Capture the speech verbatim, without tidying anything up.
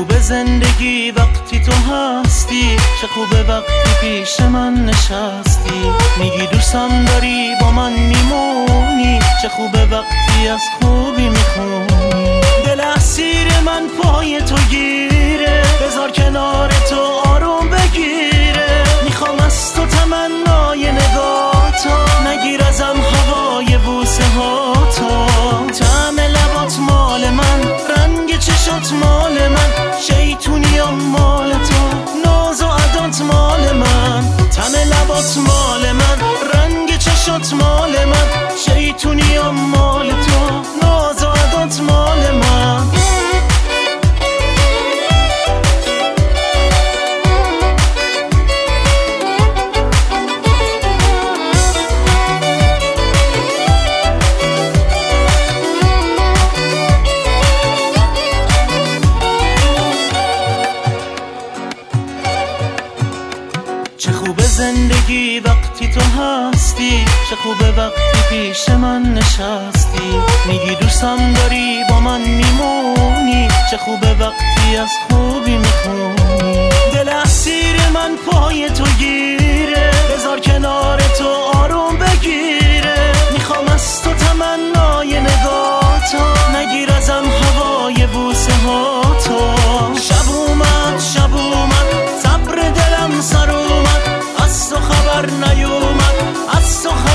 خوب زندگی وقتی تو هستی، چه خوبه وقتی پیش من نشستی. میگی دوستم داری با من میمونی، چه خوبه وقتی از خوبی میخونی. دل اسیر من پای تو گیره، بذار کنار تو آروم بگیره. میخوام از تو تمنای نگاهتو، نگیر ازم هوای بوسه ها تو. طعم لبات مال من، رنگ چشات مال من، شیطونیام مال تو، ناز و عدات مال من. طعم لبات مال من، رنگ چشات مال من، شیطونیام مال تو، ناز و عدات مال من. چه خوبه زندگی وقتی تو هستی، چه خوبه وقتی پیش من نشستی. میگی دوستم داری با من میمونی، چه خوبه وقتی از خوبی میخونی. دل اسیر من پای تو گیره، بذار کنار تو آروم بگیره. میخوام از تو تمنای نگاهتو، نگیر ازم هوای بوسه ها تو. شب اومد شب اومد صبر دلم سر اومد، از تو خبر نیومد، از تو خبر